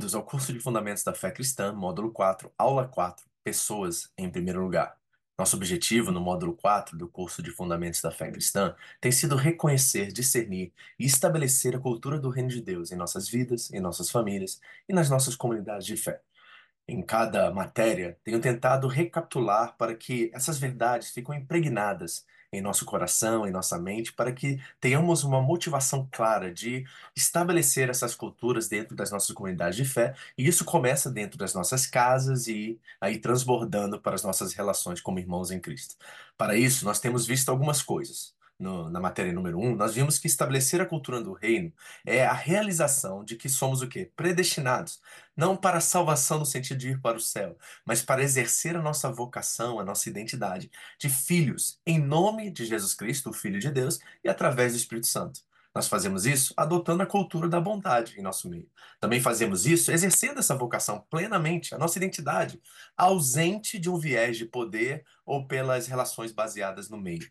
Bem-vindos ao curso de Fundamentos da Fé Cristã, módulo 4, aula 4, Pessoas em primeiro lugar. Nosso objetivo no módulo 4 do curso de Fundamentos da Fé Cristã tem sido reconhecer, discernir e estabelecer a cultura do Reino de Deus em nossas vidas, em nossas famílias e nas nossas comunidades de fé. Em cada matéria, tenho tentado recapitular para que essas verdades fiquem impregnadas em nosso coração, em nossa mente, para que tenhamos uma motivação clara de estabelecer essas culturas dentro das nossas comunidades de fé, e isso começa dentro das nossas casas e aí transbordando para as nossas relações como irmãos em Cristo. Para isso, nós temos visto algumas coisas. Na matéria número um, nós vimos que estabelecer a cultura do reino é a realização de que somos o quê? Predestinados não para a salvação no sentido de ir para o céu, mas para exercer a nossa vocação, a nossa identidade de filhos, em nome de Jesus Cristo, o Filho de Deus, e através do Espírito Santo. Nós fazemos isso adotando a cultura da bondade em nosso meio. Também fazemos isso exercendo essa vocação plenamente, a nossa identidade, ausente de um viés de poder ou pelas relações baseadas no meio.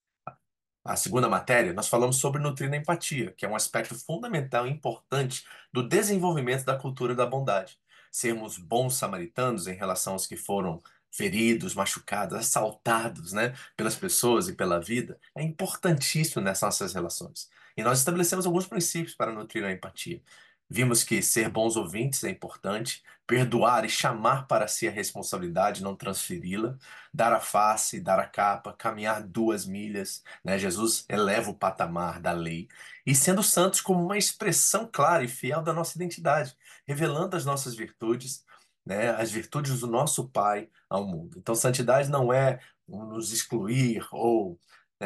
A segunda matéria, nós falamos sobre nutrir a empatia, que é um aspecto fundamental e importante do desenvolvimento da cultura da bondade. Sermos bons samaritanos em relação aos que foram feridos, machucados, assaltados, né, pelas pessoas e pela vida, é importantíssimo nessas nossas relações. E nós estabelecemos alguns princípios para nutrir a empatia. Vimos que ser bons ouvintes é importante, perdoar e chamar para si a responsabilidade, não transferi-la, dar a face, dar a capa, caminhar 2 milhas, né? Jesus eleva o patamar da lei e sendo santos como uma expressão clara e fiel da nossa identidade, revelando as nossas virtudes, né? As virtudes do nosso Pai ao mundo. Então, santidade não é nos excluir ou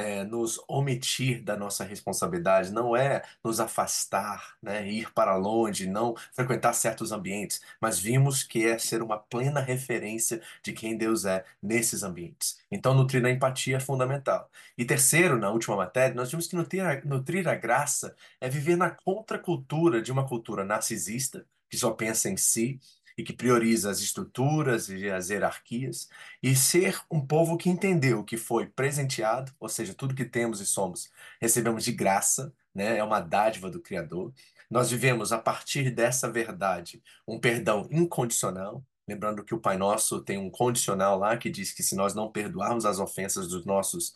nos omitir da nossa responsabilidade, não é nos afastar, né? Ir para longe, não frequentar certos ambientes, mas vimos que é ser uma plena referência de quem Deus é nesses ambientes. Então, nutrir a empatia é fundamental. E terceiro, na última matéria, nós vimos que nutrir a graça é viver na contracultura de uma cultura narcisista, que só pensa em si e que prioriza as estruturas e as hierarquias, e ser um povo que entendeu que foi presenteado, ou seja, tudo que temos e somos, recebemos de graça, né? É uma dádiva do Criador. Nós vivemos a partir dessa verdade um perdão incondicional. Lembrando que o Pai Nosso tem um condicional lá que diz que se nós não perdoarmos as ofensas dos nossos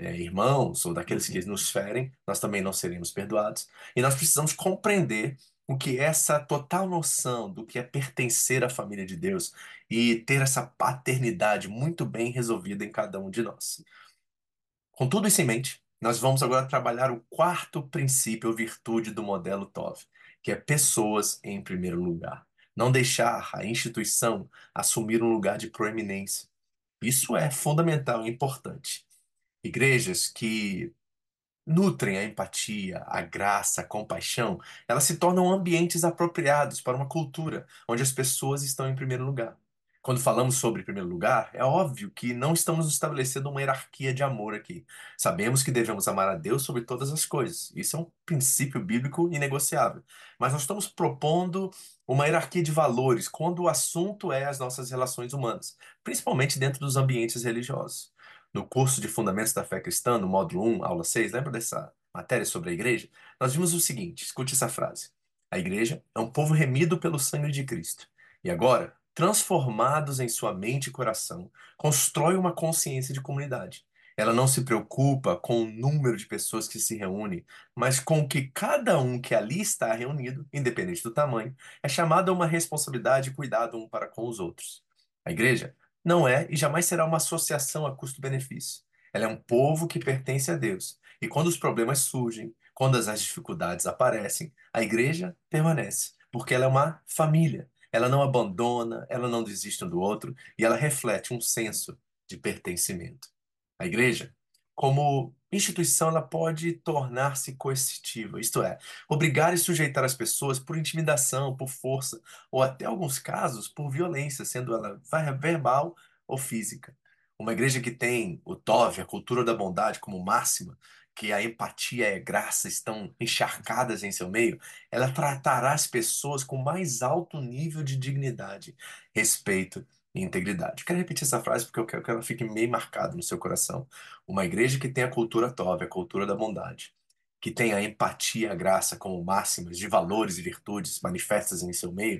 irmãos ou daqueles que nos ferem, nós também não seremos perdoados. E nós precisamos compreender o que é essa total noção do que é pertencer à família de Deus e ter essa paternidade muito bem resolvida em cada um de nós. Com tudo isso em mente, nós vamos agora trabalhar o quarto princípio ou virtude do modelo TOV, que é pessoas em primeiro lugar. Não deixar a instituição assumir um lugar de proeminência. Isso é fundamental e importante. Igrejas que nutrem a empatia, a graça, a compaixão, elas se tornam ambientes apropriados para uma cultura onde as pessoas estão em primeiro lugar. Quando falamos sobre primeiro lugar, é óbvio que não estamos estabelecendo uma hierarquia de amor aqui. Sabemos que devemos amar a Deus sobre todas as coisas. Isso é um princípio bíblico inegociável. Mas nós estamos propondo uma hierarquia de valores quando o assunto é as nossas relações humanas, principalmente dentro dos ambientes religiosos. No curso de Fundamentos da Fé Cristã, no módulo 1, aula 6, lembra dessa matéria sobre a igreja? Nós vimos o seguinte, escute essa frase. A igreja é um povo remido pelo sangue de Cristo. E agora, transformados em sua mente e coração, constrói uma consciência de comunidade. Ela não se preocupa com o número de pessoas que se reúnem, mas com que cada um que ali está reunido, independente do tamanho, é chamado a uma responsabilidade e cuidado um para com os outros. A igreja não é e jamais será uma associação a custo-benefício. Ela é um povo que pertence a Deus. E quando os problemas surgem, quando as dificuldades aparecem, a igreja permanece, porque ela é uma família. Ela não abandona, ela não desiste um do outro e ela reflete um senso de pertencimento. A igreja, como instituição, ela pode tornar-se coercitiva, isto é, obrigar e sujeitar as pessoas por intimidação, por força, ou até alguns casos por violência, sendo ela verbal ou física. Uma igreja que tem o TOV, a cultura da bondade, como máxima, que a empatia e a graça estão encharcadas em seu meio, ela tratará as pessoas com mais alto nível de dignidade, respeito e integridade. Quero repetir essa frase porque eu quero que ela fique meio marcada no seu coração. Uma igreja que tem a cultura TOV, a cultura da bondade, que tem a empatia e a graça como máximas de valores e virtudes manifestas em seu meio,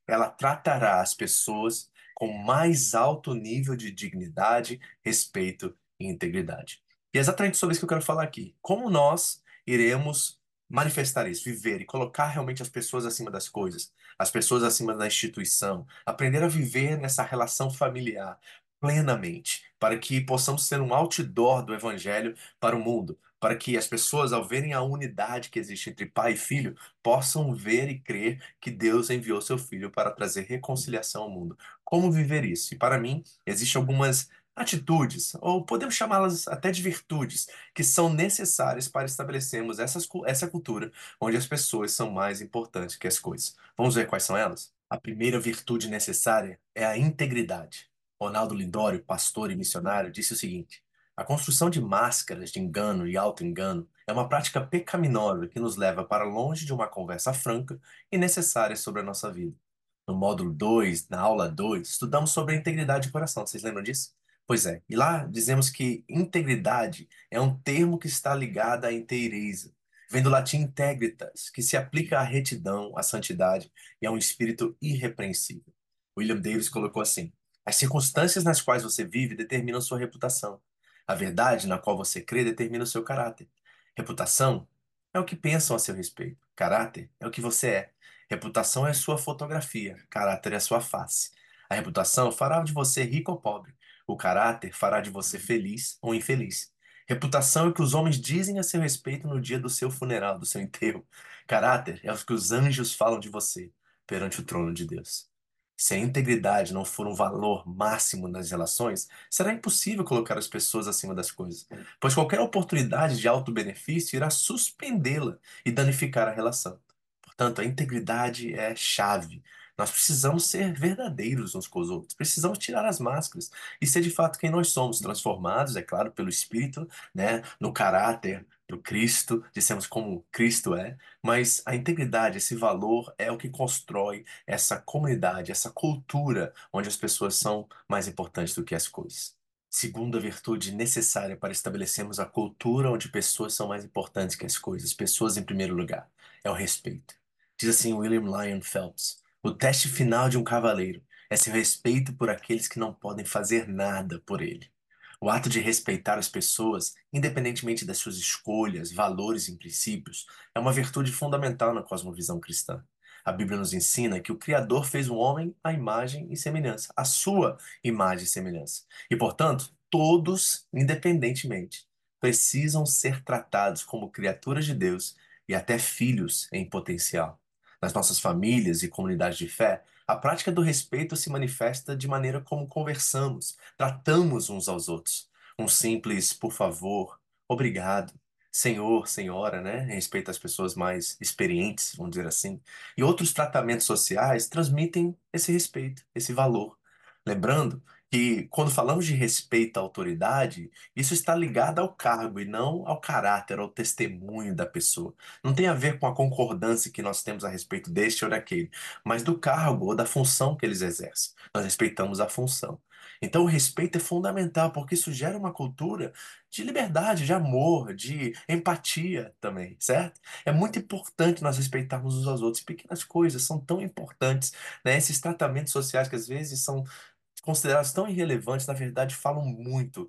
ela tratará as pessoas com mais alto nível de dignidade, respeito e integridade. E é exatamente sobre isso que eu quero falar aqui. Como nós iremos manifestar isso, viver e colocar realmente as pessoas acima das coisas, as pessoas acima da instituição, aprender a viver nessa relação familiar plenamente, para que possamos ser um outdoor do evangelho para o mundo, para que as pessoas, ao verem a unidade que existe entre pai e filho, possam ver e crer que Deus enviou seu filho para trazer reconciliação ao mundo. Como viver isso? E para mim, existem algumas atitudes, ou podemos chamá-las até de virtudes, que são necessárias para estabelecermos essa cultura onde as pessoas são mais importantes que as coisas. Vamos ver quais são elas? A primeira virtude necessária é a integridade. Ronaldo Lindório, pastor e missionário, disse o seguinte: a construção de máscaras de engano e auto-engano é uma prática pecaminosa que nos leva para longe de uma conversa franca e necessária sobre a nossa vida. No módulo 2, na aula 2, estudamos sobre a integridade de coração. Vocês lembram disso? Pois é, e lá dizemos que integridade é um termo que está ligado à inteireza. Vem do latim integritas, que se aplica à retidão, à santidade e a um espírito irrepreensível. William Davis colocou assim: as circunstâncias nas quais você vive determinam sua reputação. A verdade na qual você crê determina o seu caráter. Reputação é o que pensam a seu respeito. Caráter é o que você é. Reputação é sua fotografia. Caráter é sua face. A reputação fará de você rico ou pobre. O caráter fará de você feliz ou infeliz. Reputação é o que os homens dizem a seu respeito no dia do seu funeral, do seu enterro. Caráter é o que os anjos falam de você perante o trono de Deus. Se a integridade não for um valor máximo nas relações, será impossível colocar as pessoas acima das coisas, pois qualquer oportunidade de auto-benefício irá suspendê-la e danificar a relação. Portanto, a integridade é chave. Nós precisamos ser verdadeiros uns com os outros, precisamos tirar as máscaras e ser de fato quem nós somos, transformados, é claro, pelo Espírito, né, no caráter do Cristo, dissemos como Cristo é, mas a integridade, esse valor é o que constrói essa comunidade, essa cultura onde as pessoas são mais importantes do que as coisas. Segunda virtude necessária para estabelecermos a cultura onde pessoas são mais importantes que as coisas, pessoas em primeiro lugar, é o respeito. Diz assim William Lyon Phelps: o teste final de um cavaleiro é seu respeito por aqueles que não podem fazer nada por ele. O ato de respeitar as pessoas, independentemente das suas escolhas, valores e princípios, é uma virtude fundamental na cosmovisão cristã. A Bíblia nos ensina que o Criador fez o homem à imagem e semelhança, à sua imagem e semelhança. E, portanto, todos, independentemente, precisam ser tratados como criaturas de Deus e até filhos em potencial. Nas nossas famílias e comunidades de fé, a prática do respeito se manifesta de maneira como conversamos, tratamos uns aos outros. Um simples por favor, obrigado, senhor, senhora, né? Em respeito às pessoas mais experientes, vamos dizer assim. E outros tratamentos sociais transmitem esse respeito, esse valor. Lembrando que quando falamos de respeito à autoridade, isso está ligado ao cargo e não ao caráter, ao testemunho da pessoa. Não tem a ver com a concordância que nós temos a respeito deste ou daquele, mas do cargo ou da função que eles exercem. Nós respeitamos a função. Então, o respeito é fundamental, porque isso gera uma cultura de liberdade, de amor, de empatia também, certo? É muito importante nós respeitarmos uns aos outros. Pequenas coisas são tão importantes, né? Esses tratamentos sociais que às vezes são considerados tão irrelevantes, na verdade, falam muito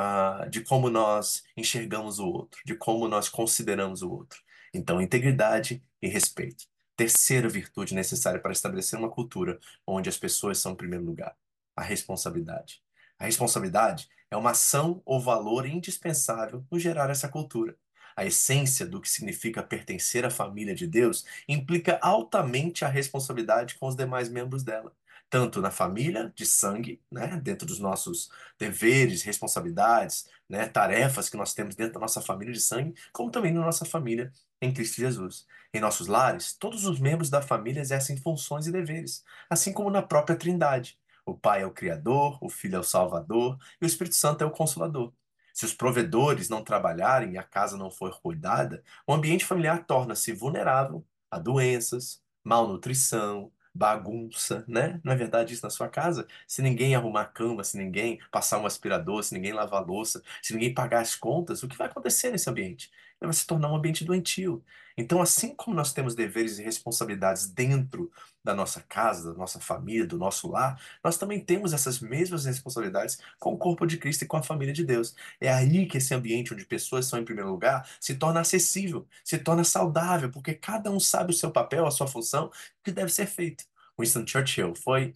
de como nós enxergamos o outro, de como nós consideramos o outro. Então, integridade e respeito. Terceira virtude necessária para estabelecer uma cultura onde as pessoas são em primeiro lugar: a responsabilidade. A responsabilidade é uma ação ou valor indispensável no gerar essa cultura. A essência do que significa pertencer à família de Deus implica altamente a responsabilidade com os demais membros dela, tanto na família de sangue, né, dentro dos nossos deveres, responsabilidades, né, tarefas que nós temos dentro da nossa família de sangue, como também na nossa família em Cristo Jesus. Em nossos lares, todos os membros da família exercem funções e deveres, assim como na própria Trindade. O Pai é o Criador, o Filho é o Salvador e o Espírito Santo é o Consolador. Se os provedores não trabalharem e a casa não for cuidada, o ambiente familiar torna-se vulnerável a doenças, malnutrição, bagunça, né? Não é verdade isso na sua casa? Se ninguém arrumar a cama, se ninguém passar um aspirador, se ninguém lavar a louça, se ninguém pagar as contas, o que vai acontecer nesse ambiente? ele vai se tornar um ambiente doentio. Então, assim como nós temos deveres e responsabilidades dentro da nossa casa, da nossa família, do nosso lar, nós também temos essas mesmas responsabilidades com o corpo de Cristo e com a família de Deus. É aí que esse ambiente onde pessoas são em primeiro lugar se torna acessível, se torna saudável, porque cada um sabe o seu papel, a sua função, o que deve ser feito. Winston Churchill foi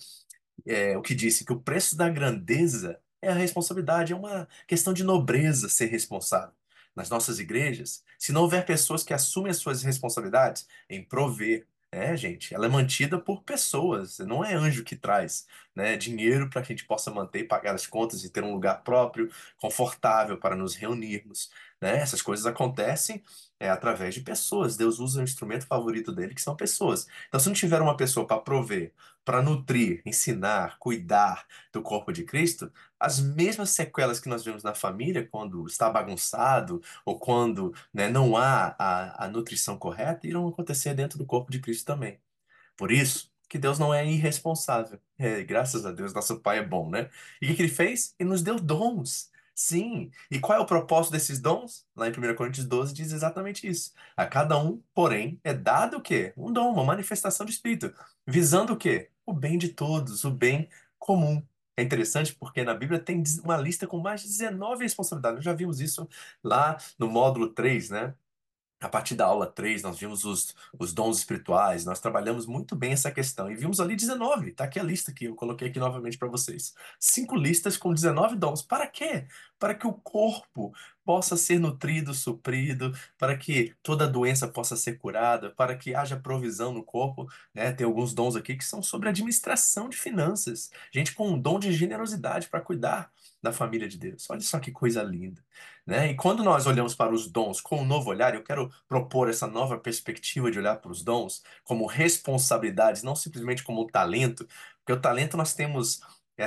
o que disse que o preço da grandeza é a responsabilidade, é uma questão de nobreza ser responsável. Nas nossas igrejas, se não houver pessoas que assumem as suas responsabilidades em prover, gente, ela é mantida por pessoas, não é anjo que traz, dinheiro para que a gente possa manter e pagar as contas e ter um lugar próprio, confortável para nos reunirmos, Essas coisas acontecem através de pessoas. Deus usa o instrumento favorito dele, que são pessoas. Então, se não tiver uma pessoa para prover, para nutrir, ensinar, cuidar do corpo de Cristo, as mesmas sequelas que nós vemos na família, quando está bagunçado ou quando, não há a nutrição correta, irão acontecer dentro do corpo de Cristo também. Por isso que Deus não é irresponsável. Graças a Deus, nosso Pai é bom, né? E o que ele fez? Ele nos deu dons. Sim. E qual é o propósito desses dons? Lá em 1 Coríntios 12 diz exatamente isso. A cada um, porém, é dado o quê? Um dom, uma manifestação de Espírito. Visando o quê? O bem de todos, o bem comum. É interessante porque na Bíblia tem uma lista com mais de 19 responsabilidades. Nós já vimos isso lá no módulo 3, né? A partir da aula 3 nós vimos os dons espirituais, nós trabalhamos muito bem essa questão e vimos ali 19. Tá aqui a lista que eu coloquei aqui novamente para vocês. 5 listas com 19 dons. Para quê? Para que o corpo possa ser nutrido, suprido, para que toda doença possa ser curada, para que haja provisão no corpo, Tem alguns dons aqui que são sobre administração de finanças. Gente com um dom de generosidade para cuidar da família de Deus. Olha só que coisa linda. E quando nós olhamos para os dons com um novo olhar, eu quero propor essa nova perspectiva de olhar para os dons como responsabilidades, não simplesmente como um talento, porque o talento nós temos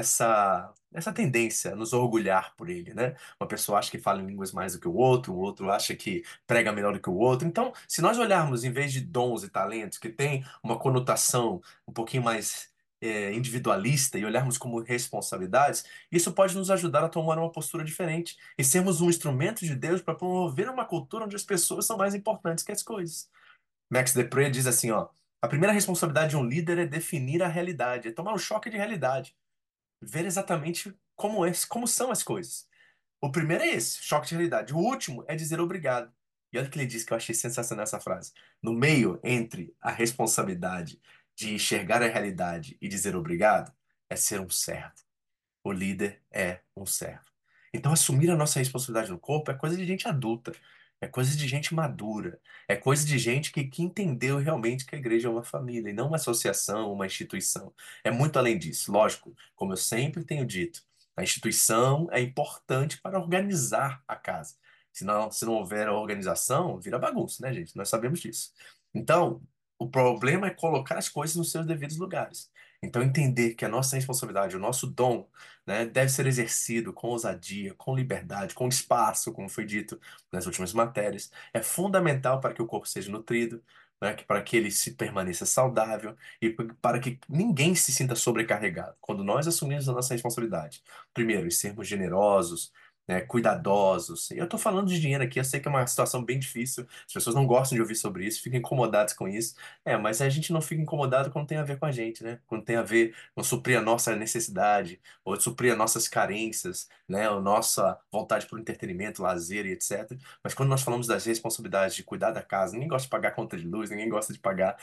essa tendência a nos orgulhar por ele, Uma pessoa acha que fala em línguas mais do que o outro acha que prega melhor do que o outro. Então, se nós olharmos em vez de dons e talentos que tem uma conotação um pouquinho mais individualista e olharmos como responsabilidades, isso pode nos ajudar a tomar uma postura diferente e sermos um instrumento de Deus para promover uma cultura onde as pessoas são mais importantes que as coisas. Max Depree diz assim, ó, a primeira responsabilidade de um líder é definir a realidade, é tomar um choque de realidade, ver exatamente como são as coisas. O primeiro é esse, choque de realidade. O último é dizer obrigado. E olha o que ele diz que eu achei sensacional essa frase. No meio entre a responsabilidade de enxergar a realidade e dizer obrigado, é ser um servo. O líder é um servo. Então, assumir a nossa responsabilidade no corpo é coisa de gente adulta, é coisa de gente madura, é coisa de gente que entendeu realmente que a igreja é uma família e não uma associação, uma instituição. É muito além disso. Lógico, como eu sempre tenho dito, a instituição é importante para organizar a casa. Se não houver organização, vira bagunça, né, gente? Nós sabemos disso. Então, o problema é colocar as coisas nos seus devidos lugares. Então, entender que a nossa responsabilidade, o nosso dom, deve ser exercido com ousadia, com liberdade, com espaço, como foi dito nas últimas matérias, é fundamental para que o corpo seja nutrido, para que ele se permaneça saudável e para que ninguém se sinta sobrecarregado. Quando nós assumimos a nossa responsabilidade, primeiro, em sermos generosos, cuidadosos. E eu estou falando de dinheiro aqui, eu sei que é uma situação bem difícil, as pessoas não gostam de ouvir sobre isso, ficam incomodadas com isso. Mas a gente não fica incomodado quando tem a ver com a gente, Quando tem a ver com suprir a nossa necessidade, ou suprir as nossas carências, a nossa vontade por entretenimento, lazer e etc. Mas quando nós falamos das responsabilidades de cuidar da casa, ninguém gosta de pagar a conta de luz, ninguém gosta de pagar,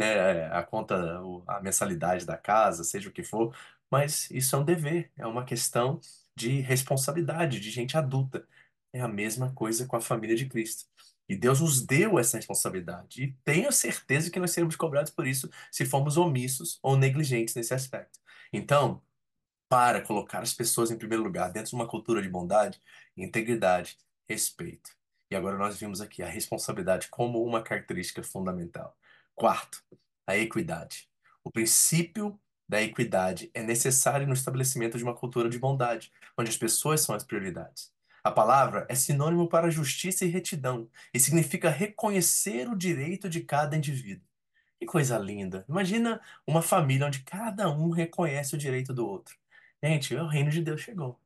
a conta, a mensalidade da casa, seja o que for. Mas isso é um dever, é uma questão de responsabilidade, de gente adulta. É a mesma coisa com a família de Cristo. E Deus nos deu essa responsabilidade. E tenho certeza que nós seremos cobrados por isso se formos omissos ou negligentes nesse aspecto. Então, para colocar as pessoas em primeiro lugar dentro de uma cultura de bondade, integridade, respeito. E agora nós vimos aqui a responsabilidade como uma característica fundamental. Quarto, a equidade. O princípio da equidade é necessário no estabelecimento de uma cultura de bondade, onde as pessoas são as prioridades. A palavra é sinônimo para justiça e retidão e significa reconhecer o direito de cada indivíduo. Que coisa linda! Imagina uma família onde cada um reconhece o direito do outro. Gente, o reino de Deus chegou.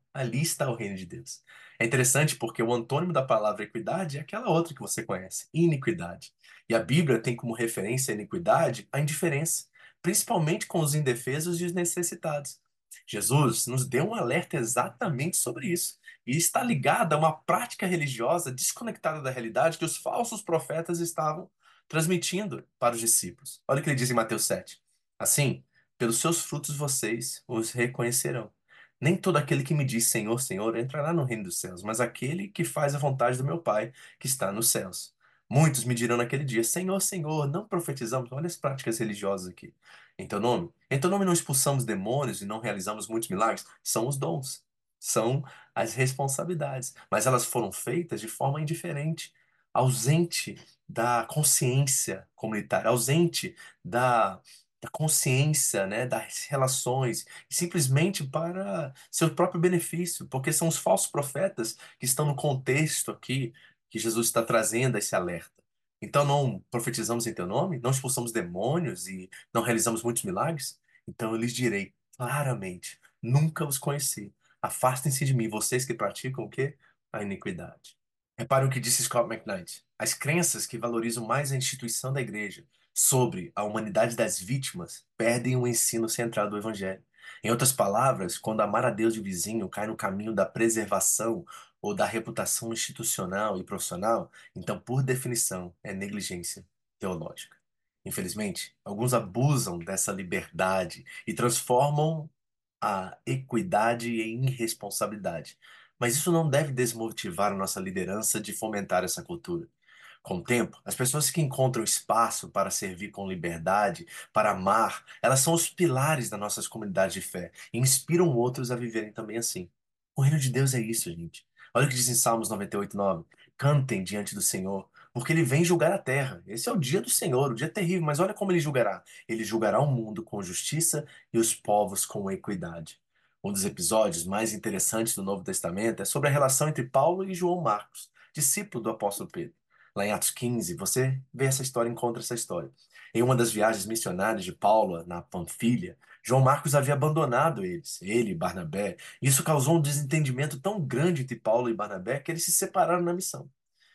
Ali está o reino de Deus. É interessante porque o antônimo da palavra equidade é aquela outra que você conhece, iniquidade. E a Bíblia tem como referência a iniquidade a indiferença, principalmente com os indefesos e os necessitados. Jesus nos deu um alerta exatamente sobre isso. E está ligada a uma prática religiosa desconectada da realidade que os falsos profetas estavam transmitindo para os discípulos. Olha o que ele diz em Mateus 7. Assim, pelos seus frutos vocês os reconhecerão. Nem todo aquele que me diz Senhor, Senhor entrará no reino dos céus, mas aquele que faz a vontade do meu Pai que está nos céus. Muitos me dirão naquele dia: Senhor, Senhor, não profetizamos? Olha as práticas religiosas aqui. Em teu nome? Em teu nome não expulsamos demônios e não realizamos muitos milagres? São os dons, são as responsabilidades, mas elas foram feitas de forma indiferente, ausente da consciência comunitária, ausente da, da consciência, né, das relações simplesmente para seu próprio benefício, porque são os falsos profetas que estão no contexto aqui que Jesus está trazendo esse alerta. Então não profetizamos em teu nome, não expulsamos demônios e não realizamos muitos milagres? Então eu lhes direi claramente: nunca os conheci. Afastem-se de mim, vocês que praticam o quê? A iniquidade. Repare o que disse Scott McKnight. As crenças que valorizam mais a instituição da igreja sobre a humanidade das vítimas perdem o ensino central do evangelho. Em outras palavras, quando amar a Deus de vizinho cai no caminho da preservação ou da reputação institucional e profissional, então, por definição, é negligência teológica. Infelizmente, alguns abusam dessa liberdade e transformam a equidade em irresponsabilidade. Mas isso não deve desmotivar a nossa liderança de fomentar essa cultura. Com o tempo, as pessoas que encontram espaço para servir com liberdade, para amar, elas são os pilares das nossas comunidades de fé e inspiram outros a viverem também assim. O reino de Deus é isso, gente. Olha o que diz em Salmos 98:9. Cantem diante do Senhor, porque ele vem julgar a terra. Esse é o dia do Senhor, o dia terrível, mas olha como ele julgará. Ele julgará o mundo com justiça e os povos com equidade. Um dos episódios mais interessantes do Novo Testamento é sobre a relação entre Paulo e João Marcos, discípulo do apóstolo Pedro. Lá em Atos 15, você vê essa história, encontra essa história. Em uma das viagens missionárias de Paulo, na Panfilha, João Marcos havia abandonado eles, ele e Barnabé. Isso causou um desentendimento tão grande entre Paulo e Barnabé que eles se separaram na missão.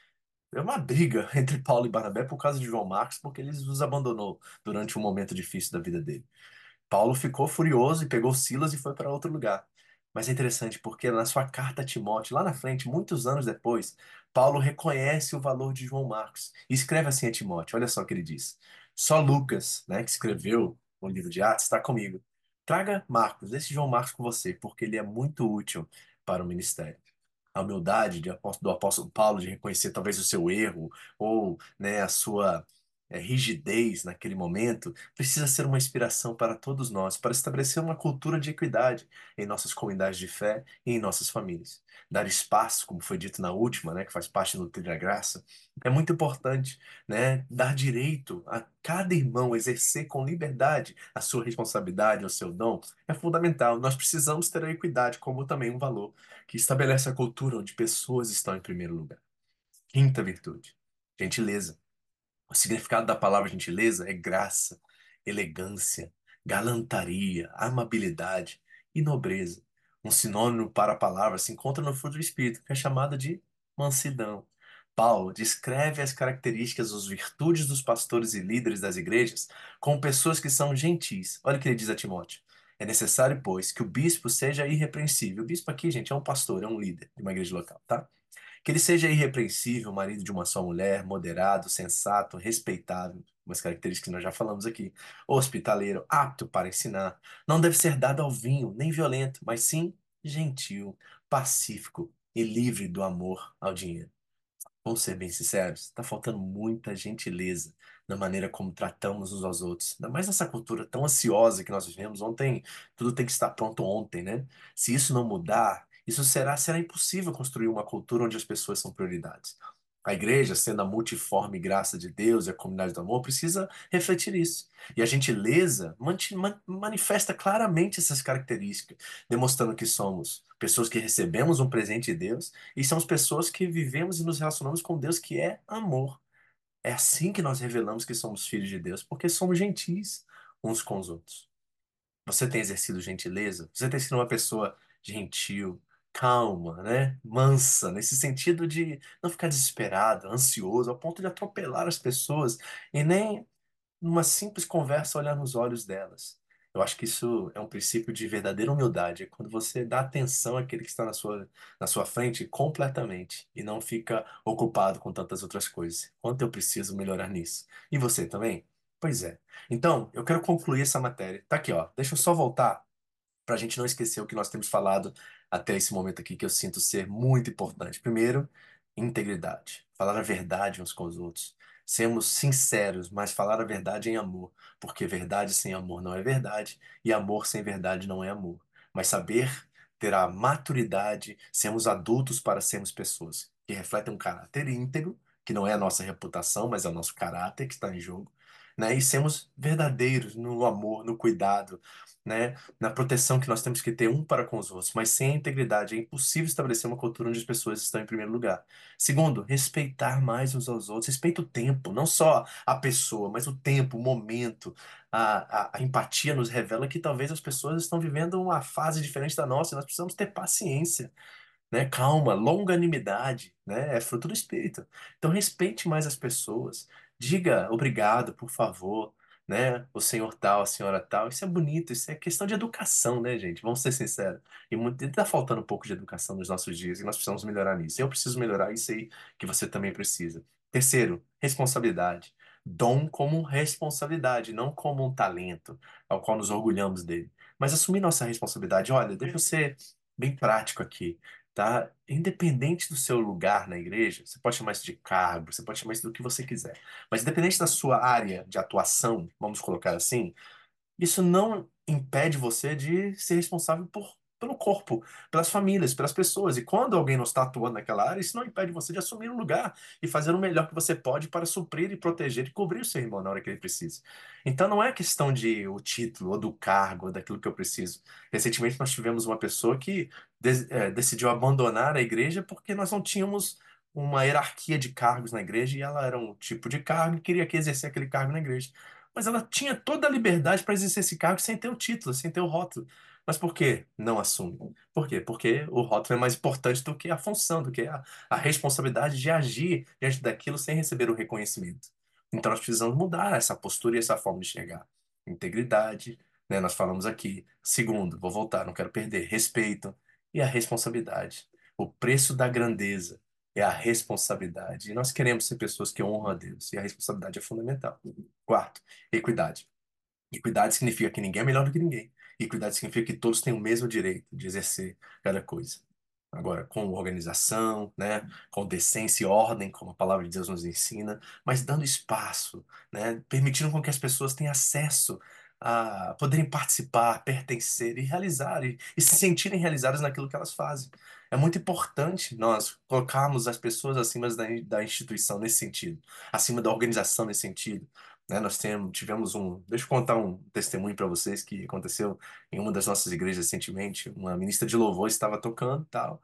É uma briga entre Paulo e Barnabé por causa de João Marcos, porque eles os abandonou durante um momento difícil da vida dele. Paulo ficou furioso e pegou Silas e foi para outro lugar. Mas é interessante porque na sua carta a Timóteo, lá na frente, muitos anos depois, Paulo reconhece o valor de João Marcos e escreve assim a Timóteo. Olha só o que ele diz. Só Lucas, né, que escreveu o livro de Atos, está comigo. Traga Marcos, esse João Marcos com você, porque ele é muito útil para o ministério. A humildade do apóstolo Paulo de reconhecer talvez o seu erro ou, né, a sua rigidez naquele momento precisa ser uma inspiração para todos nós, para estabelecer uma cultura de equidade em nossas comunidades de fé e em nossas famílias. Dar espaço, como foi dito na última, né, que faz parte do Trilha da Graça, é muito importante, né, dar direito a cada irmão exercer com liberdade a sua responsabilidade, o seu dom, é fundamental. Nós precisamos ter a equidade como também um valor que estabelece a cultura onde pessoas estão em primeiro lugar. Quinta virtude, gentileza. O significado da palavra gentileza é graça, elegância, galantaria, amabilidade e nobreza. Um sinônimo para a palavra se encontra no fruto do Espírito, que é chamada de mansidão. Paulo descreve as características, as virtudes dos pastores e líderes das igrejas como pessoas que são gentis. Olha o que ele diz a Timóteo. É necessário, pois, que o bispo seja irrepreensível. O bispo aqui, gente, é um pastor, é um líder de uma igreja local, tá? Que ele seja irrepreensível, marido de uma só mulher, moderado, sensato, respeitável, umas características que nós já falamos aqui, hospitaleiro, apto para ensinar, não deve ser dado ao vinho, nem violento, mas sim gentil, pacífico e livre do amor ao dinheiro. Vamos ser bem sinceros, está faltando muita gentileza na maneira como tratamos uns aos outros. Ainda mais nessa cultura tão ansiosa que nós vivemos. Ontem, tudo tem que estar pronto ontem, né? Se isso não mudar, isso será impossível construir uma cultura onde as pessoas são prioridades. A igreja, sendo a multiforme graça de Deus e a comunidade do amor, precisa refletir isso. E a gentileza manifesta claramente essas características, demonstrando que somos pessoas que recebemos um presente de Deus e somos pessoas que vivemos e nos relacionamos com Deus, que é amor. É assim que nós revelamos que somos filhos de Deus, porque somos gentis uns com os outros. Você tem exercido gentileza? Você tem sido uma pessoa gentil, calma, né? Mansa, nesse sentido de não ficar desesperado, ansioso, ao ponto de atropelar as pessoas e nem numa simples conversa olhar nos olhos delas. Eu acho que isso é um princípio de verdadeira humildade, é quando você dá atenção àquele que está na sua frente completamente e não fica ocupado com tantas outras coisas. Quanto eu preciso melhorar nisso? E você também? Pois é. Então, eu quero concluir essa matéria. Tá aqui, ó. Deixa eu só voltar para a gente não esquecer o que nós temos falado até esse momento aqui, que eu sinto ser muito importante. Primeiro, integridade. Falar a verdade uns com os outros. Sermos sinceros, mas falar a verdade em amor. Porque verdade sem amor não é verdade, e amor sem verdade não é amor. Mas saber ter a maturidade, sermos adultos para sermos pessoas que refletem um caráter íntegro, que não é a nossa reputação, mas é o nosso caráter que está em jogo, né? E sermos verdadeiros no amor, no cuidado, né? Na proteção que nós temos que ter um para com os outros, mas sem a integridade é impossível estabelecer uma cultura onde as pessoas estão em primeiro lugar. Segundo, respeitar mais uns aos outros, respeita o tempo, não só a pessoa, mas o tempo, o momento, a empatia nos revela que talvez as pessoas estão vivendo uma fase diferente da nossa e nós precisamos ter paciência, né? Calma, longanimidade, né? É fruto do Espírito. Então respeite mais as pessoas. Diga obrigado, por favor, né? O senhor tal, a senhora tal. Isso é bonito, isso é questão de educação, né, gente? Vamos ser sinceros. E muito, tá faltando um pouco de educação nos nossos dias e nós precisamos melhorar nisso. Eu preciso melhorar isso aí que você também precisa. Terceiro, responsabilidade. Dom como responsabilidade, não como um talento ao qual nos orgulhamos dele. Mas assumir nossa responsabilidade. Olha, deixa eu ser bem prático aqui, tá? Independente do seu lugar na igreja, você pode chamar isso de cargo, você pode chamar isso do que você quiser. Mas independente da sua área de atuação, vamos colocar assim, isso não impede você de ser responsável pelo corpo, pelas famílias, pelas pessoas. E quando alguém não está atuando naquela área, isso não impede você de assumir um lugar e fazer o melhor que você pode para suprir e proteger e cobrir o seu irmão na hora que ele precisa. Então não é questão de o título, ou do cargo, ou daquilo que eu preciso. Recentemente nós tivemos uma pessoa que decidiu abandonar a igreja porque nós não tínhamos uma hierarquia de cargos na igreja e ela era um tipo de cargo e queria que exercer aquele cargo na igreja. Mas ela tinha toda a liberdade para exercer esse cargo sem ter o título, sem ter o rótulo. Mas por que não assume? Por quê? Porque o rótulo é mais importante do que a função, do que a responsabilidade de agir diante daquilo sem receber o reconhecimento. Então nós precisamos mudar essa postura e essa forma de enxergar. Integridade, né, nós falamos aqui. Segundo, vou voltar, não quero perder, respeito e a responsabilidade. O preço da grandeza é a responsabilidade. E nós queremos ser pessoas que honram a Deus, e a responsabilidade é fundamental. Quarto, equidade. Equidade significa que ninguém é melhor do que ninguém. Equidade significa que todos têm o mesmo direito de exercer cada coisa. Agora, com organização, né, com decência e ordem, como a palavra de Deus nos ensina, mas dando espaço, né, permitindo com que as pessoas tenham acesso a poderem participar, pertencer e realizar e se sentirem realizadas naquilo que elas fazem. É muito importante nós colocarmos as pessoas acima da instituição nesse sentido, acima da organização nesse sentido, né? Tivemos deixa eu contar um testemunho para vocês que aconteceu em uma das nossas igrejas recentemente. Uma ministra de louvor estava tocando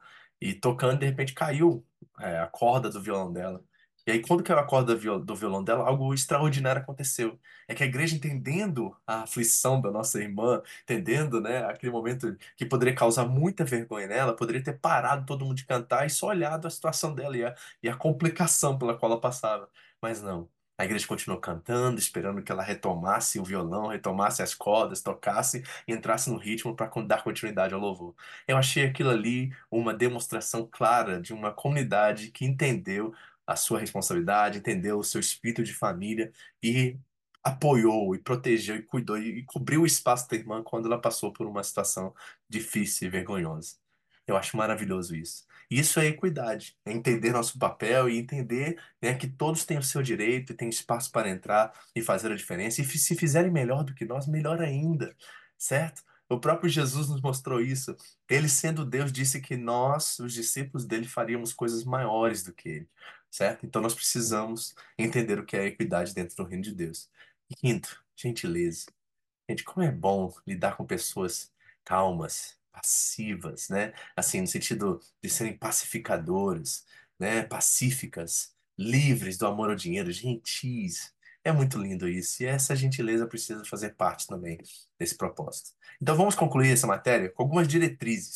e tocando, de repente caiu, a corda do violão dela. E aí, quando caiu a corda do violão dela, algo extraordinário aconteceu. É que a igreja, entendendo a aflição da nossa irmã, entendendo, né, aquele momento que poderia causar muita vergonha nela, poderia ter parado todo mundo de cantar e só olhado a situação dela e a complicação pela qual ela passava. Mas não. A igreja continuou cantando, esperando que ela retomasse o violão, retomasse as cordas, tocasse e entrasse no ritmo para dar continuidade ao louvor. Eu achei aquilo ali uma demonstração clara de uma comunidade que entendeu a sua responsabilidade, entendeu o seu espírito de família e apoiou e protegeu e cuidou e cobriu o espaço da irmã quando ela passou por uma situação difícil e vergonhosa. Eu acho maravilhoso isso. Isso é equidade, é entender nosso papel e entender, né, que todos têm o seu direito e têm espaço para entrar e fazer a diferença. E se fizerem melhor do que nós, melhor ainda, certo? O próprio Jesus nos mostrou isso. Ele, sendo Deus, disse que nós, os discípulos dele, faríamos coisas maiores do que ele, certo? Então nós precisamos entender o que é equidade dentro do reino de Deus. E quinto, gentileza. Gente, como é bom lidar com pessoas calmas, passivas, né? Assim, no sentido de serem pacificadoras, né? Pacíficas, livres do amor ao dinheiro, gentis. É muito lindo isso. E essa gentileza precisa fazer parte também desse propósito. Então vamos concluir essa matéria com algumas diretrizes.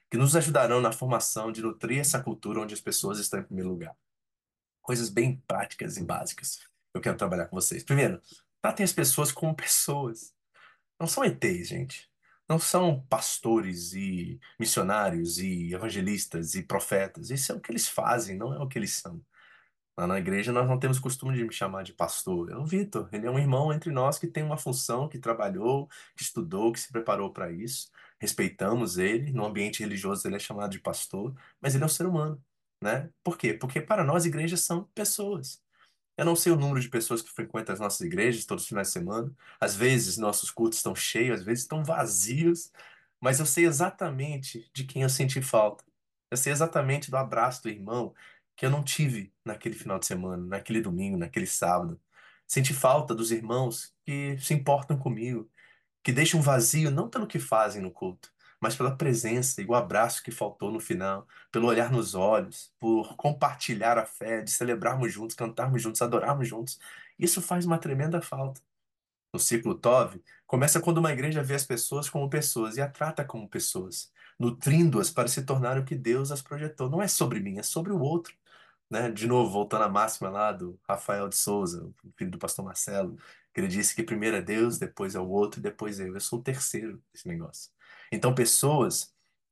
que nos ajudarão na formação de nutrir essa cultura onde as pessoas estão em primeiro lugar. Coisas bem práticas e básicas. Eu quero trabalhar com vocês. Primeiro, tratem as pessoas como pessoas. Não são ETs, gente. Não são pastores e missionários e evangelistas e profetas. Isso é o que eles fazem, não é o que eles são. Lá na igreja nós não temos costume de me chamar de pastor. É o Vitor, ele é um irmão entre nós que tem uma função, que trabalhou, que estudou, que se preparou para isso. Respeitamos ele, no ambiente religioso ele é chamado de pastor, mas ele é um ser humano, né? Por quê? Porque para nós igrejas são pessoas. Eu não sei o número de pessoas que frequentam as nossas igrejas todos os finais de semana. Às vezes nossos cultos estão cheios, às vezes estão vazios, mas eu sei exatamente de quem eu senti falta. Eu sei exatamente do abraço do irmão que eu não tive naquele final de semana, naquele domingo, naquele sábado. Senti falta dos irmãos que se importam comigo, que deixam vazio não pelo que fazem no culto, mas pela presença e o abraço que faltou no final, pelo olhar nos olhos, por compartilhar a fé, de celebrarmos juntos, cantarmos juntos, adorarmos juntos. Isso faz uma tremenda falta. O ciclo Tove começa quando uma igreja vê as pessoas como pessoas e a trata como pessoas, nutrindo-as para se tornar o que Deus as projetou. Não é sobre mim, é sobre o outro, né? De novo, voltando à máxima lá do Rafael de Souza, o filho do pastor Marcelo, que ele disse que primeiro é Deus, depois é o outro, e depois é eu. Eu sou o terceiro desse negócio. Então, pessoas,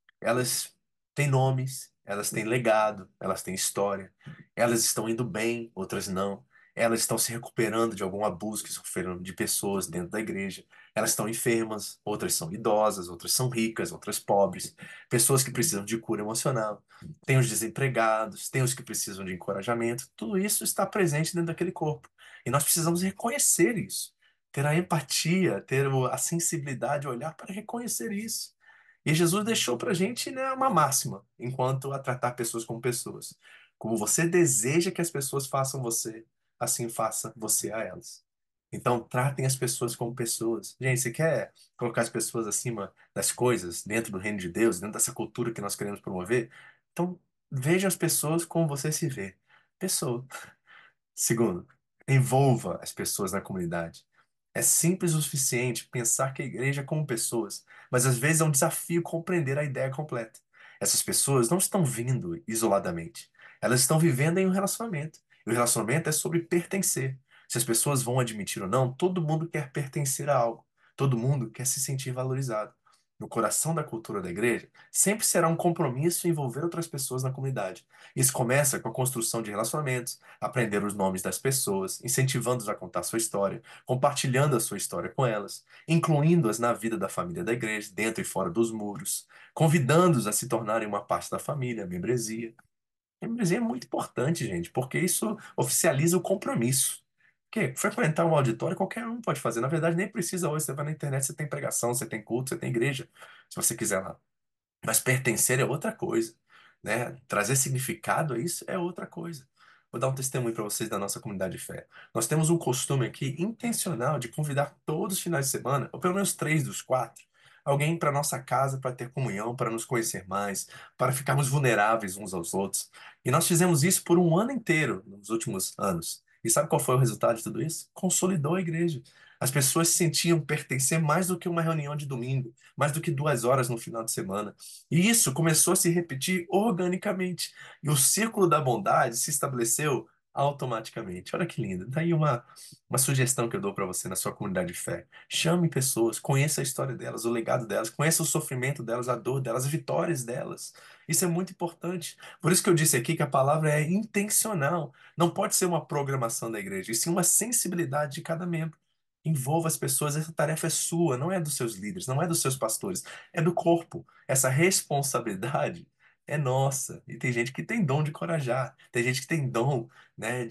elas têm nomes, elas têm legado, elas têm história, elas estão indo bem, outras não. Elas estão se recuperando de algum abuso que sofreram de pessoas dentro da igreja. Elas estão enfermas, outras são idosas, outras são ricas, outras pobres. Pessoas que precisam de cura emocional. Tem os desempregados, tem os que precisam de encorajamento. Tudo isso está presente dentro daquele corpo. E nós precisamos reconhecer isso. Ter a empatia, ter a sensibilidade, olhar para reconhecer isso. E Jesus deixou para a gente, né, uma máxima, enquanto a tratar pessoas como pessoas. Como você deseja que as pessoas façam você, assim faça você a elas. Então, tratem as pessoas como pessoas. Gente, você quer colocar as pessoas acima das coisas, dentro do reino de Deus, dentro dessa cultura que nós queremos promover? Então, veja as pessoas como você se vê. Pessoa. Segundo, envolva as pessoas na comunidade. É simples o suficiente pensar que a igreja é como pessoas, mas às vezes é um desafio compreender a ideia completa. Essas pessoas não estão vindo isoladamente, elas estão vivendo em um relacionamento. E o relacionamento é sobre pertencer. Se as pessoas vão admitir ou não, todo mundo quer pertencer a algo, todo mundo quer se sentir valorizado. No coração da cultura da igreja, sempre será um compromisso envolver outras pessoas na comunidade. Isso começa com a construção de relacionamentos, aprender os nomes das pessoas, incentivando-os a contar sua história, compartilhando a sua história com elas, incluindo-as na vida da família da igreja, dentro e fora dos muros, convidando-os a se tornarem uma parte da família, a membresia. A membresia é muito importante, gente, porque isso oficializa o compromisso. Porque frequentar um auditório qualquer um pode fazer. Na verdade, nem precisa hoje. Você vai na internet, você tem pregação, você tem culto, você tem igreja, se você quiser lá. Mas pertencer é outra coisa, né? Trazer significado a isso é outra coisa. Vou dar um testemunho para vocês da nossa comunidade de fé. Nós temos um costume aqui intencional de convidar todos os finais de semana, ou pelo menos 3 dos 4, alguém para nossa casa para ter comunhão, para nos conhecer mais, para ficarmos vulneráveis uns aos outros. E nós fizemos isso por um ano inteiro nos últimos anos. E sabe qual foi o resultado de tudo isso? Consolidou a igreja. As pessoas se sentiam pertencer mais do que uma reunião de domingo, mais do que 2 horas no final de semana. E isso começou a se repetir organicamente. E o círculo da bondade se estabeleceu automaticamente. Olha que lindo. Daí uma sugestão que eu dou para você na sua comunidade de fé. Chame pessoas, conheça a história delas, o legado delas, conheça o sofrimento delas, a dor delas, as vitórias delas. Isso é muito importante. Por isso que eu disse aqui que a palavra é intencional. Não pode ser uma programação da igreja, e sim uma sensibilidade de cada membro. Envolva as pessoas, essa tarefa é sua, não é dos seus líderes, não é dos seus pastores, é do corpo. Essa responsabilidade é nossa. E tem gente que tem dom de corajar, tem gente que tem dom, né,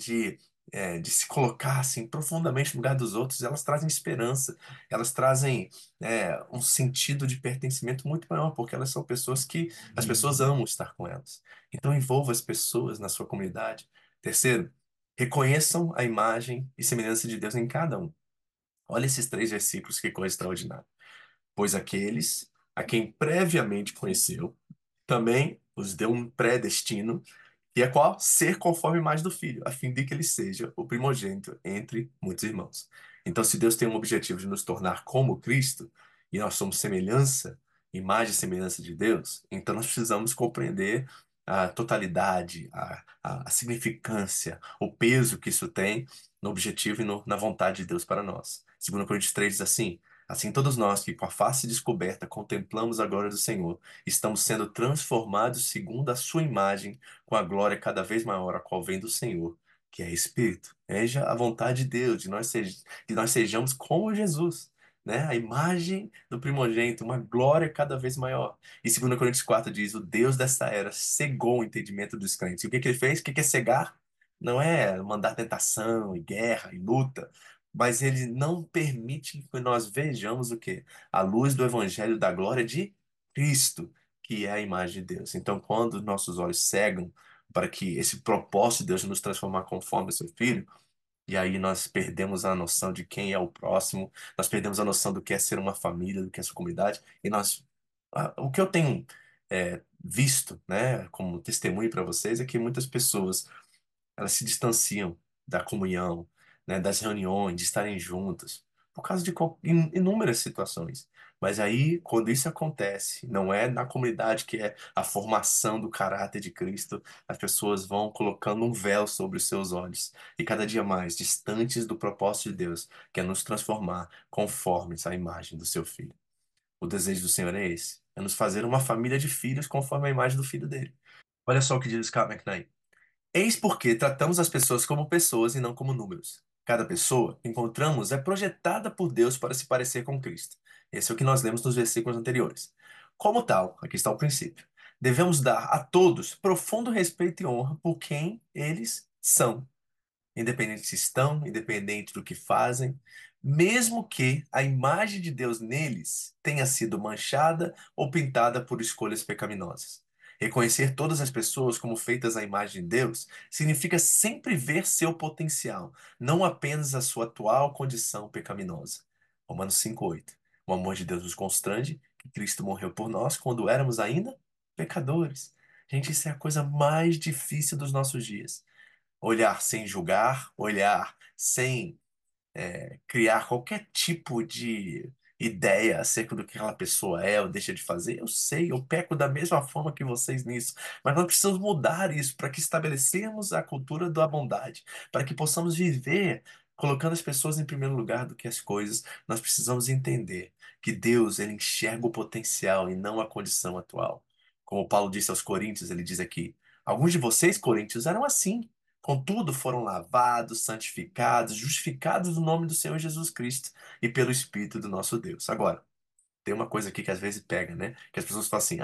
de se colocar assim profundamente no lugar dos outros. Elas trazem esperança, elas trazem um sentido de pertencimento muito maior, porque elas são pessoas que as pessoas amam estar com elas. Então envolva as pessoas na sua comunidade. Terceiro, reconheçam a imagem e semelhança de Deus em cada um. Olha esses 3 versículos, que coisa extraordinária. Pois aqueles a quem previamente conheceu, também os deu um predestino, que é qual? Ser conforme a imagem do Filho, a fim de que ele seja o primogênito entre muitos irmãos. Então, se Deus tem um objetivo de nos tornar como Cristo, e nós somos semelhança, imagem e semelhança de Deus, então nós precisamos compreender a totalidade, a significância, o peso que isso tem no objetivo e na vontade de Deus para nós. 2 Coríntios 3 diz assim: assim todos nós que com a face descoberta contemplamos a glória do Senhor, estamos sendo transformados segundo a sua imagem, com a glória cada vez maior, a qual vem do Senhor, que é Espírito. Veja a vontade de Deus, de nós sejamos como Jesus, né? A imagem do primogênito, uma glória cada vez maior. E 2 Coríntios 4 diz: o Deus dessa era cegou o entendimento dos crentes. E o que que ele fez? O que que é cegar? Não é mandar tentação e guerra e luta, mas ele não permite que nós vejamos o quê? A luz do evangelho da glória de Cristo, que é a imagem de Deus. Então, quando nossos olhos cegam para que esse propósito de Deus de nos transformar conforme o seu filho, e aí nós perdemos a noção de quem é o próximo, nós perdemos a noção do que é ser uma família, do que é essa comunidade, e o que eu tenho visto, né, como testemunho para vocês, é que muitas pessoas elas se distanciam da comunhão, né, das reuniões, de estarem juntas, por causa de inúmeras situações. Mas aí, quando isso acontece, não é na comunidade que é a formação do caráter de Cristo, as pessoas vão colocando um véu sobre os seus olhos e cada dia mais distantes do propósito de Deus, que é nos transformar conformes à imagem do seu Filho. O desejo do Senhor é esse, é nos fazer uma família de filhos conforme a imagem do Filho dele. Olha só o que diz Scott McKnight. Eis porque tratamos as pessoas como pessoas e não como números. Cada pessoa que encontramos é projetada por Deus para se parecer com Cristo. Esse é o que nós lemos nos versículos anteriores. Como tal, aqui está o princípio. Devemos dar a todos profundo respeito e honra por quem eles são, independente se estão, independente do que fazem, mesmo que a imagem de Deus neles tenha sido manchada ou pintada por escolhas pecaminosas. Reconhecer todas as pessoas como feitas à imagem de Deus significa sempre ver seu potencial, não apenas a sua atual condição pecaminosa. Romanos 5:8. O amor de Deus nos constrange que Cristo morreu por nós quando éramos ainda pecadores. Gente, isso é a coisa mais difícil dos nossos dias. Olhar sem julgar, olhar sem criar qualquer tipo de ideia acerca do que aquela pessoa é ou deixa de fazer. Eu sei, eu peco da mesma forma que vocês nisso, mas nós precisamos mudar isso para que estabelecemos a cultura da bondade, para que possamos viver colocando as pessoas em primeiro lugar do que as coisas. Nós precisamos entender que Deus, ele enxerga o potencial e não a condição atual. Como Paulo disse aos Coríntios, ele diz aqui: alguns de vocês, Coríntios, eram assim. Contudo, foram lavados, santificados, justificados no nome do Senhor Jesus Cristo e pelo Espírito do nosso Deus. Agora, tem uma coisa aqui que às vezes pega, né? Que as pessoas falam assim: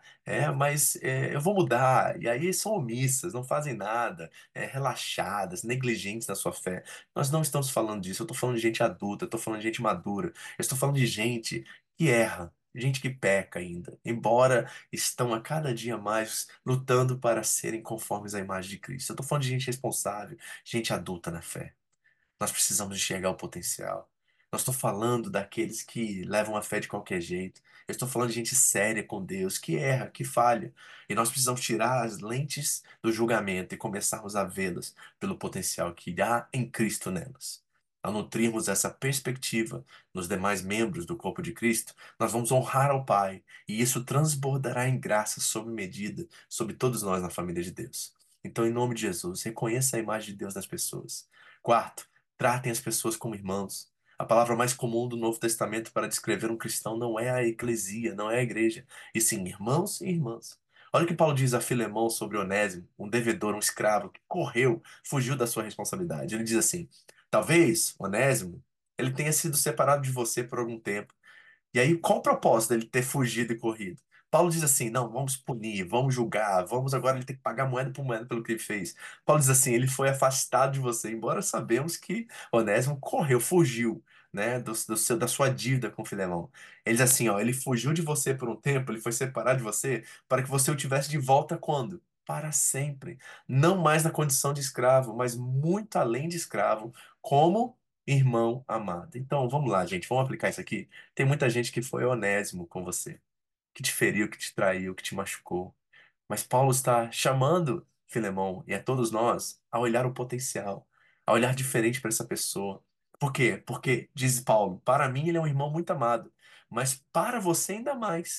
mas eu vou mudar. E aí são omissas, não fazem nada, relaxadas, negligentes na sua fé. Nós não estamos falando disso. Eu estou falando de gente adulta, eu estou falando de gente madura, eu estou falando de gente que erra. Gente que peca ainda, embora estão a cada dia mais lutando para serem conformes à imagem de Cristo. Eu estou falando de gente responsável, gente adulta na fé. Nós precisamos enxergar o potencial. Não estou falando daqueles que levam a fé de qualquer jeito. Eu estou falando de gente séria com Deus, que erra, que falha. E nós precisamos tirar as lentes do julgamento e começarmos a vê-las pelo potencial que há em Cristo nelas. Ao nutrirmos essa perspectiva nos demais membros do corpo de Cristo, nós vamos honrar ao Pai, e isso transbordará em graça sob medida sobre todos nós na família de Deus. Então, em nome de Jesus, reconheça a imagem de Deus nas pessoas. Quarto, tratem as pessoas como irmãos. A palavra mais comum do Novo Testamento para descrever um cristão não é a eclesia, não é a igreja, e sim irmãos e irmãs. Olha o que Paulo diz a Filemão sobre Onésimo, um devedor, um escravo que correu, fugiu da sua responsabilidade. Ele diz assim: talvez, Onésimo, ele tenha sido separado de você por algum tempo. E aí, qual o propósito dele ter fugido e corrido? Paulo diz assim: não, vamos punir, vamos julgar, vamos agora ele ter que pagar moeda por moeda pelo que ele fez. Paulo diz assim: ele foi afastado de você, embora sabemos que Onésimo correu, fugiu, né, da sua dívida com Filemão. Ele diz assim: ó, ele fugiu de você por um tempo, ele foi separado de você para que você o tivesse de volta quando? Para sempre. Não mais na condição de escravo, mas muito além de escravo, como irmão amado. Então, vamos lá, gente, vamos aplicar isso aqui. Tem muita gente que foi onésimo com você, que te feriu, que te traiu, que te machucou. Mas Paulo está chamando Filemão e a todos nós a olhar o potencial, a olhar diferente para essa pessoa. Por quê? Porque, diz Paulo, para mim ele é um irmão muito amado, mas para você ainda mais.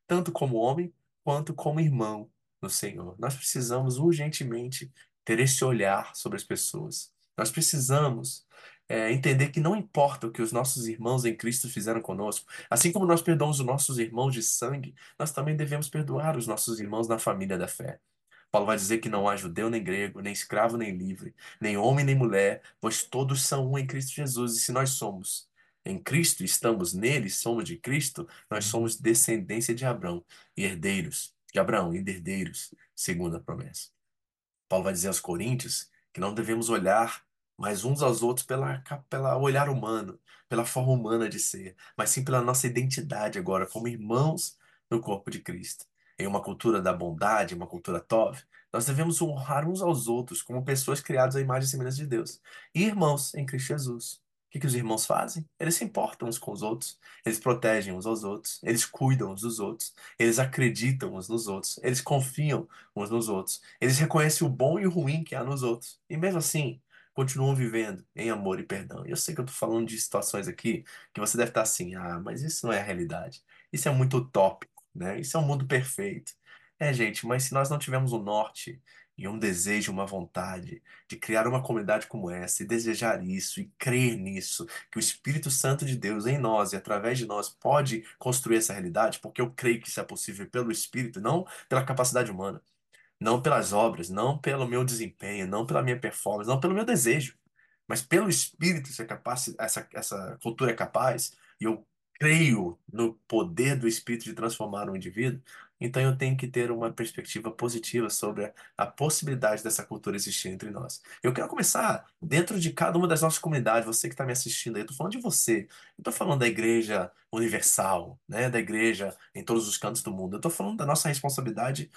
tanto como homem quanto como irmão no Senhor. Nós precisamos urgentemente ter esse olhar sobre as pessoas. Nós precisamos entender que não importa o que os nossos irmãos em Cristo fizeram conosco, assim como nós perdoamos os nossos irmãos de sangue, nós também devemos perdoar os nossos irmãos na família da fé. Paulo vai dizer que não há judeu nem grego, nem escravo nem livre, nem homem nem mulher, pois todos são um em Cristo Jesus. E se nós somos em Cristo, estamos nele, somos de Cristo, nós somos descendência de Abraão e herdeiros de Abraão e herdeiros, segundo a promessa. Paulo vai dizer aos Coríntios que não devemos olhar mais uns aos outros pela olhar humano, pela forma humana de ser, mas sim pela nossa identidade agora como irmãos no corpo de Cristo. Em uma cultura da bondade, uma cultura Tov, nós devemos honrar uns aos outros como pessoas criadas à imagem e semelhança de Deus e irmãos em Cristo Jesus. O que os irmãos fazem? Eles se importam uns com os outros, eles protegem uns aos outros, eles cuidam uns dos outros, eles acreditam uns nos outros, eles confiam uns nos outros. Eles reconhecem o bom e o ruim que há nos outros. E mesmo assim, continuam vivendo em amor e perdão. E eu sei que eu estou falando de situações aqui que você deve estar assim, ah, mas isso não é a realidade. Isso é muito utópico, né? Isso é um mundo perfeito. É, gente, mas se nós não tivermos um norte e um desejo, uma vontade de criar uma comunidade como essa, e desejar isso, e crer nisso, que o Espírito Santo de Deus em nós e através de nós pode construir essa realidade, porque eu creio que isso é possível pelo Espírito, não pela capacidade humana. Não pelas obras, não pelo meu desempenho, não pela minha performance, não pelo meu desejo, mas pelo Espírito, essa cultura é capaz, e eu creio no poder do Espírito de transformar um indivíduo, então eu tenho que ter uma perspectiva positiva sobre a possibilidade dessa cultura existir entre nós. Eu quero começar dentro de cada uma das nossas comunidades, você que está me assistindo aí, eu estou falando de você, eu estou falando da igreja universal, né, da igreja em todos os cantos do mundo, eu estou falando da nossa responsabilidade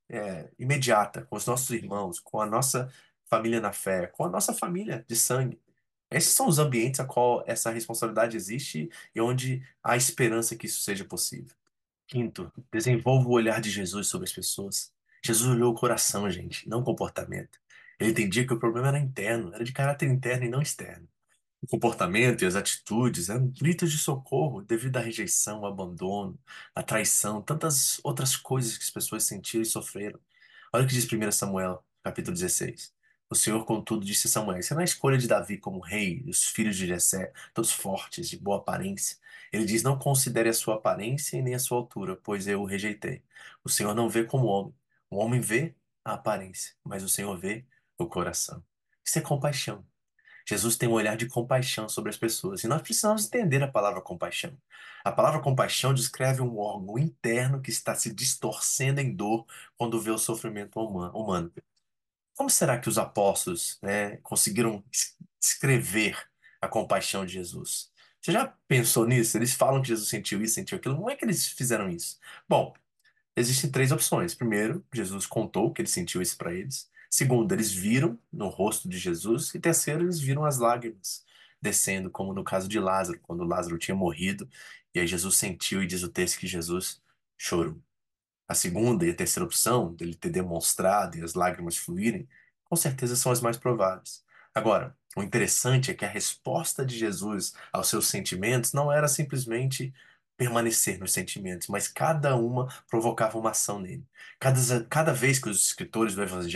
imediata com os nossos irmãos, com a nossa família na fé, com a nossa família de sangue. Esses são os ambientes a qual essa responsabilidade existe e onde há esperança que isso seja possível. Quinto, desenvolva o olhar de Jesus sobre as pessoas. Jesus olhou o coração, gente, não o comportamento. Ele entendia que o problema era interno, era de caráter interno e não externo. O comportamento e as atitudes eram gritos de socorro devido à rejeição, ao abandono, à traição, tantas outras coisas que as pessoas sentiram e sofreram. Olha o que diz 1 Samuel, capítulo 16. O Senhor, contudo, disse a Samuel: será a escolha de Davi como rei, e os filhos de Jessé, todos fortes, de boa aparência. Ele diz: não considere a sua aparência e nem a sua altura, pois eu o rejeitei. O Senhor não vê como homem. O homem vê a aparência, mas o Senhor vê o coração. Isso é compaixão. Jesus tem um olhar de compaixão sobre as pessoas. E nós precisamos entender a palavra compaixão. A palavra compaixão descreve um órgão interno que está se distorcendo em dor quando vê o sofrimento humano. Como será que os apóstolos, né, conseguiram descrever a compaixão de Jesus? Você já pensou nisso? Eles falam que Jesus sentiu isso, sentiu aquilo. Como é que eles fizeram isso? Bom, existem três opções. Primeiro, Jesus contou que ele sentiu isso para eles. Segundo, eles viram no rosto de Jesus. E terceiro, eles viram as lágrimas descendo, como no caso de Lázaro, quando Lázaro tinha morrido. E aí Jesus sentiu e diz o texto que Jesus chorou. A segunda e a terceira opção, dele ter demonstrado e as lágrimas fluírem, com certeza são as mais prováveis. Agora, o interessante é que a resposta de Jesus aos seus sentimentos não era simplesmente permanecer nos sentimentos, mas cada uma provocava uma ação nele. Cada vez que os escritores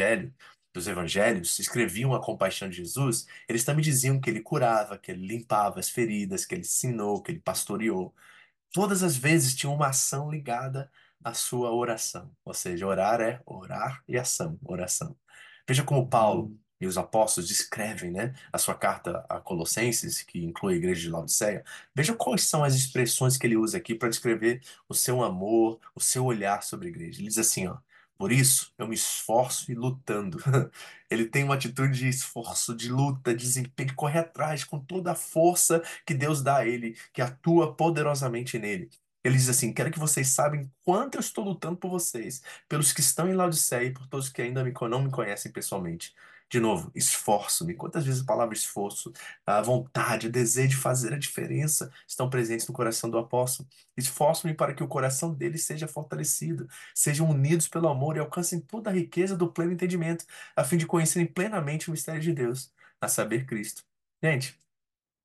dos evangelhos, escreviam a compaixão de Jesus, eles também diziam que ele curava, que ele limpava as feridas, que ele ensinou, que ele pastoreou. Todas as vezes tinha uma ação ligada à sua oração. Ou seja, orar é orar e ação, oração. Veja como Paulo e os apóstolos descrevem, né, a sua carta a Colossenses, que inclui a igreja de Laodiceia. Veja quais são as expressões que ele usa aqui para descrever o seu amor, o seu olhar sobre a igreja. Ele diz assim, ó: por isso eu me esforço e lutando. Ele tem uma atitude de esforço, de luta, de desempenho, de correr atrás com toda a força que Deus dá a ele, que atua poderosamente nele. Ele diz assim: quero que vocês saibam quanto eu estou lutando por vocês, pelos que estão em Laodiceia e por todos que ainda não me conhecem pessoalmente. De novo, esforço-me. Quantas vezes a palavra esforço, a vontade, o desejo de fazer a diferença estão presentes no coração do apóstolo? Esforço-me para que o coração dele seja fortalecido, sejam unidos pelo amor e alcancem toda a riqueza do pleno entendimento, a fim de conhecerem plenamente o mistério de Deus, a saber, Cristo. Gente,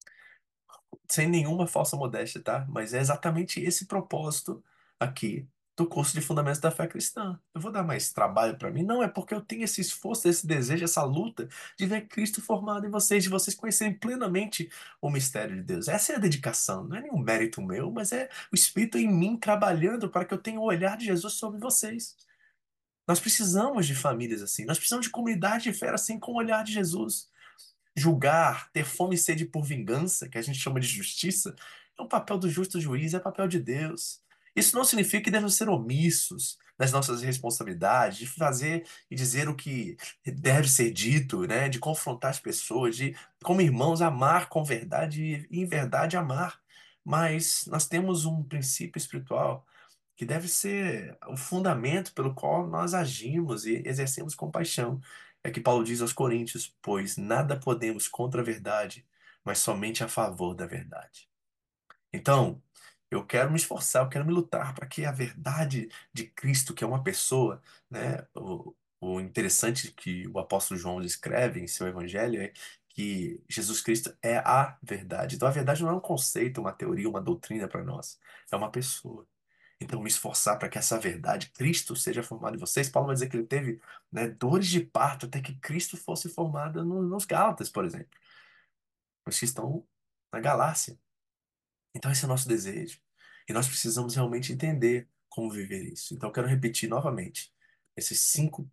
sem nenhuma falsa modéstia, tá? Mas é exatamente esse propósito aqui. do curso de Fundamentos da Fé Cristã. Eu vou dar mais trabalho para mim? Não, é porque eu tenho esse esforço, esse desejo, essa luta de ver Cristo formado em vocês, de vocês conhecerem plenamente o mistério de Deus. Essa é a dedicação, não é nenhum mérito meu, mas é o Espírito em mim trabalhando para que eu tenha o olhar de Jesus sobre vocês. Nós precisamos de famílias assim, nós precisamos de comunidade de fé assim com o olhar de Jesus. Julgar, ter fome e sede por vingança, que a gente chama de justiça, é um papel do justo juiz, é papel de Deus. Isso não significa que devemos ser omissos das nossas responsabilidades, de fazer e dizer o que deve ser dito, né? De confrontar as pessoas, de, como irmãos, amar com verdade e em verdade amar. Mas nós temos um princípio espiritual que deve ser o fundamento pelo qual nós agimos e exercemos compaixão. É que Paulo diz aos Coríntios: pois nada podemos contra a verdade, mas somente a favor da verdade. Então, eu quero me esforçar, eu quero me lutar para que a verdade de Cristo, que é uma pessoa, né? O interessante que o apóstolo João escreve em seu evangelho é que Jesus Cristo é a verdade. Então, a verdade não é um conceito, uma teoria, uma doutrina para nós, é uma pessoa. Então, me esforçar para que essa verdade, Cristo, seja formado em vocês. Paulo vai dizer que ele teve, né, dores de parto até que Cristo fosse formado nos Gálatas, por exemplo, os que estão na Galácia. Então, esse é o nosso desejo. E nós precisamos realmente entender como viver isso. Então, eu quero repetir novamente esses cinco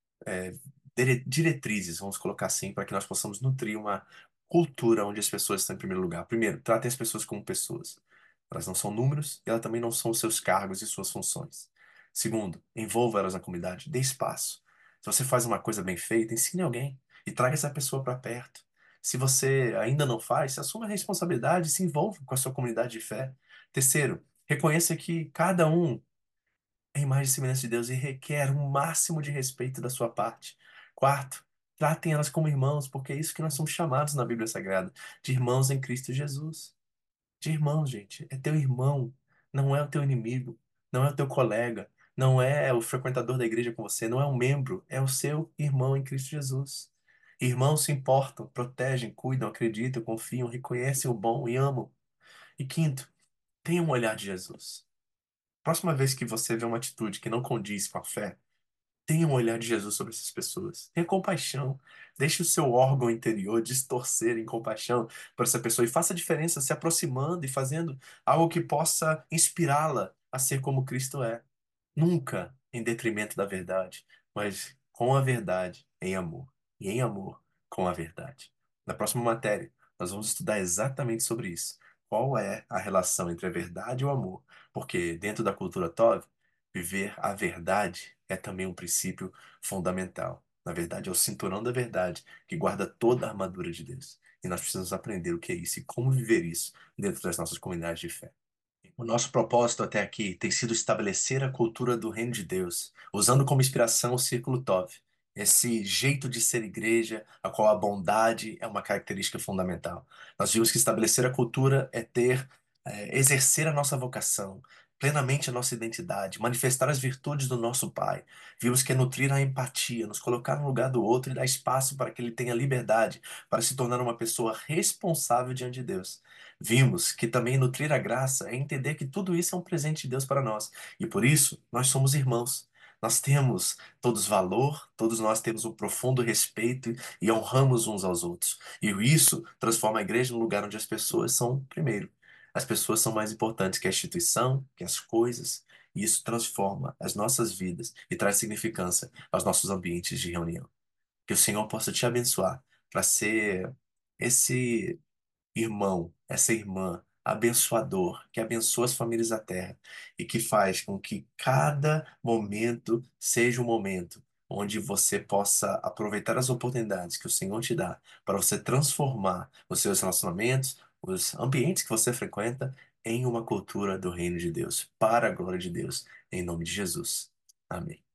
é, diretrizes, vamos colocar assim, para que nós possamos nutrir uma cultura onde as pessoas estão em primeiro lugar. Primeiro, tratem as pessoas como pessoas. Elas não são números e elas também não são os seus cargos e suas funções. Segundo, envolva elas na comunidade, dê espaço. Se você faz uma coisa bem feita, ensine alguém e traga essa pessoa para perto. Se você ainda não faz, assuma a responsabilidade e se envolva com a sua comunidade de fé. Terceiro, reconheça que cada um é a imagem e semelhança de Deus e requer um máximo de respeito da sua parte. Quarto, tratem elas como irmãos, porque é isso que nós somos chamados na Bíblia Sagrada, de irmãos em Cristo Jesus. De irmãos, gente. É teu irmão, não é o teu inimigo, não é o teu colega, não é o frequentador da igreja com você, não é um membro, é o seu irmão em Cristo Jesus. Irmãos se importam, protegem, cuidam, acreditam, confiam, reconhecem o bom e amam. E quinto, tenha um olhar de Jesus. Próxima vez que você vê uma atitude que não condiz com a fé, tenha um olhar de Jesus sobre essas pessoas. Tenha compaixão. Deixe o seu órgão interior distorcer em compaixão por essa pessoa e faça a diferença se aproximando e fazendo algo que possa inspirá-la a ser como Cristo é. Nunca em detrimento da verdade, mas com a verdade em amor. E em amor com a verdade. Na próxima matéria, nós vamos estudar exatamente sobre isso. Qual é a relação entre a verdade e o amor? Porque dentro da cultura Tov, viver a verdade é também um princípio fundamental. Na verdade, é o cinturão da verdade que guarda toda a armadura de Deus. E nós precisamos aprender o que é isso e como viver isso dentro das nossas comunidades de fé. O nosso propósito até aqui tem sido estabelecer a cultura do Reino de Deus, usando como inspiração o Círculo Tov, esse jeito de ser igreja, a qual a bondade é uma característica fundamental. Nós vimos que estabelecer a cultura é exercer a nossa vocação, plenamente a nossa identidade, manifestar as virtudes do nosso Pai. Vimos que é nutrir a empatia, nos colocar no lugar do outro e dar espaço para que ele tenha liberdade para se tornar uma pessoa responsável diante de Deus. Vimos que também nutrir a graça é entender que tudo isso é um presente de Deus para nós. E por isso, nós somos irmãos. Nós temos todos valor, todos nós temos um profundo respeito e honramos uns aos outros. E isso transforma a igreja num lugar onde as pessoas são primeiro. As pessoas são mais importantes que a instituição, que as coisas. E isso transforma as nossas vidas e traz significância aos nossos ambientes de reunião. Que o Senhor possa te abençoar para ser esse irmão, essa irmã, abençoador, que abençoa as famílias da terra e que faz com que cada momento seja um momento onde você possa aproveitar as oportunidades que o Senhor te dá para você transformar os seus relacionamentos, os ambientes que você frequenta, em uma cultura do reino de Deus, para a glória de Deus, em nome de Jesus. Amém.